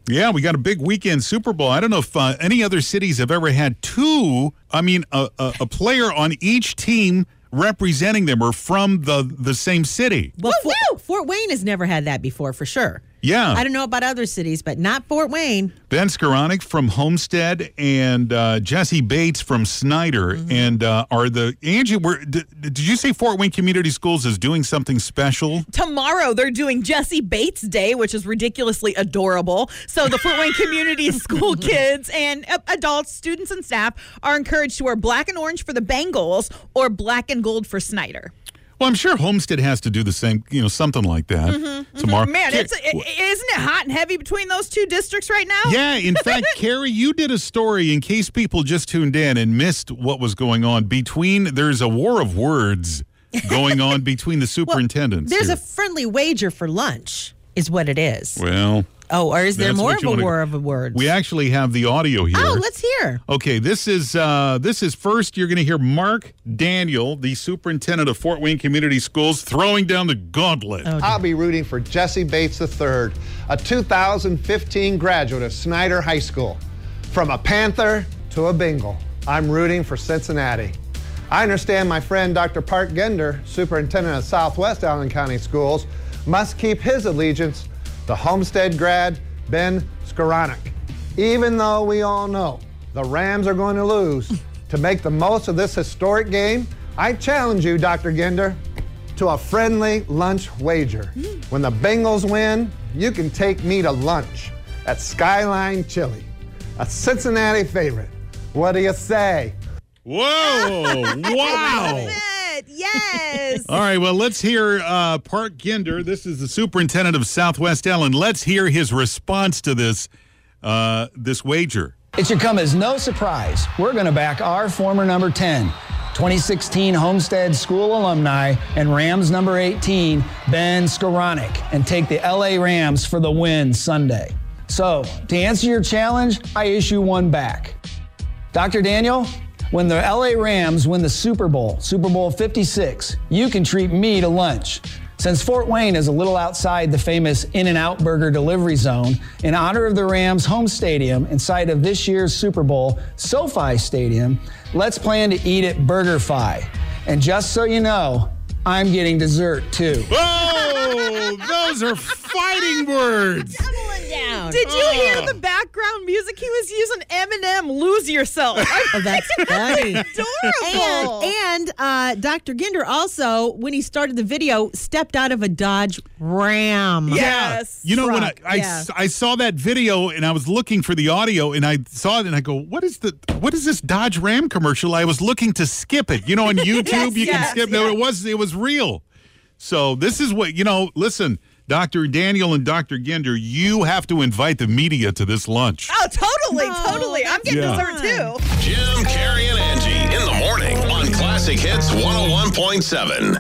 Yeah, we got a big weekend Super Bowl. I don't know if any other cities have ever had two. I mean, a player on each team representing them or from the same city. Well, Fort Wayne has never had that before, for sure. Yeah. I don't know about other cities, but not Fort Wayne. Ben Skoranek from Homestead and Jesse Bates from Snyder. Mm-hmm. And Angie, did you say Fort Wayne Community Schools is doing something special? Tomorrow they're doing Jesse Bates Day, which is ridiculously adorable. So the Fort Wayne Community School kids and adults, students and staff are encouraged to wear black and orange for the Bengals or black and gold for Snyder. Well, I'm sure Homestead has to do the same, something like that tomorrow. Man, isn't it hot and heavy between those two districts right now? Yeah, in fact, Carrie, you did a story in case people just tuned in and missed what was going on. There's a war of words going on between the superintendents. There's a friendly wager for lunch, is what it is. Well... Oh, or is there more of a war of words? We actually have the audio here. Oh, let's hear. Okay, this is first. You're going to hear Mark Daniel, the superintendent of Fort Wayne Community Schools, throwing down the gauntlet. Oh, I'll be rooting for Jesse Bates III, a 2015 graduate of Snyder High School. From a Panther to a Bengal, I'm rooting for Cincinnati. I understand my friend Dr. Park Gender, superintendent of Southwest Allen County Schools, must keep his allegiance to Homestead grad Ben Skoranek. Even though we all know the Rams are going to lose, to make the most of this historic game, I challenge you, Dr. Gender, to a friendly lunch wager. When the Bengals win, you can take me to lunch at Skyline Chili, a Cincinnati favorite. What do you say? Whoa! Wow! Yes. All right, well, let's hear Park Gender. This is the superintendent of Southwest Allen. Let's hear his response to this wager. It should come as no surprise. We're going to back our former number 10, 2016 Homestead School alumni, and Rams number 18, Ben Skoranek, and take the LA Rams for the win Sunday. So, to answer your challenge, I issue one back. Dr. Daniel, when the LA Rams win the Super Bowl 56, you can treat me to lunch. Since Fort Wayne is a little outside the famous In-N-Out Burger delivery zone, in honor of the Rams' home stadium and site of this year's Super Bowl, SoFi Stadium, let's plan to eat at BurgerFi. And just so you know, I'm getting dessert too. Oh, those are fighting words. Doubling down. Did you hear the background music he was using? Eminem, Lose Yourself. Oh, that's funny. Adorable. And Dr. Gender also, when he started the video, stepped out of a Dodge Ram. Yes. You know, truck. when I saw that video and I was looking for the audio and I saw it and I go, what is this Dodge Ram commercial? I was looking to skip it. You know, on YouTube you can skip. No, it was real. So this is what, listen, Dr. Daniel and Dr. Gender, you have to invite the media to this lunch. Oh, totally. I'm getting dessert too. Jim, Carrie, and Angie in the morning on Classic Hits 101.7.